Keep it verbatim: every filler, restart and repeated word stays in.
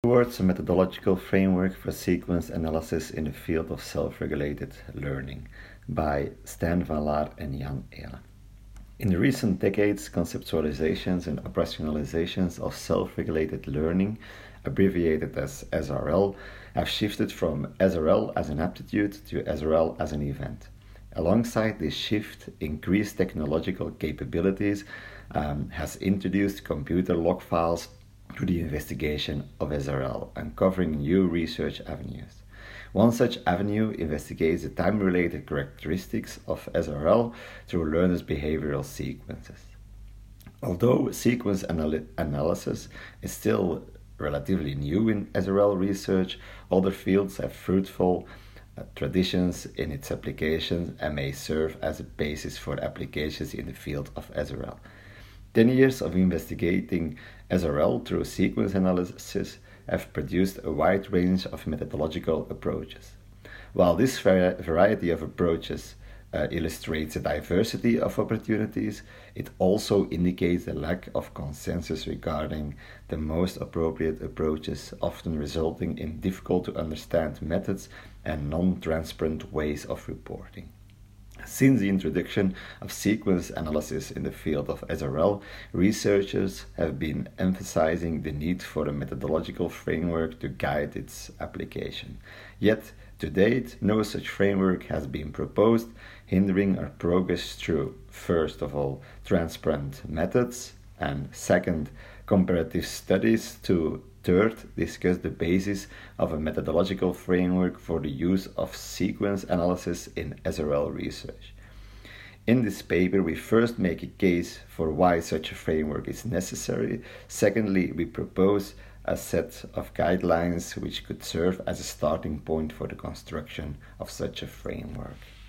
Towards a methodological framework for sequence analysis in the field of self-regulated learning by Stan van Laar and Jan Ehle. In the recent decades, conceptualizations and operationalizations of self-regulated learning, abbreviated as S R L, have shifted from S R L as an aptitude to S R L as an event. Alongside this shift, increased technological capabilities um, has introduced computer log files to the investigation of S R L, uncovering new research avenues. One such avenue investigates the time-related characteristics of S R L through learners' behavioral sequences. Although sequence anal- analysis is still relatively new in S R L research, other fields have fruitful uh, traditions in its applications and may serve as a basis for applications in the field of S R L. Ten years of investigating S R L through sequence analysis have produced a wide range of methodological approaches. While this variety of approaches uh, illustrates a diversity of opportunities, it also indicates a lack of consensus regarding the most appropriate approaches, often resulting in difficult to understand methods and non-transparent ways of reporting. Since the introduction of sequence analysis in the field of S R L, researchers have been emphasizing the need for a methodological framework to guide its application. Yet, to date, no such framework has been proposed, hindering our progress through, first of all, transparent methods, and second, comparative studies, to third, discuss the basis of a methodological framework for the use of sequence analysis in S R L research. In this paper, we first make a case for why such a framework is necessary. Secondly, we propose a set of guidelines which could serve as a starting point for the construction of such a framework.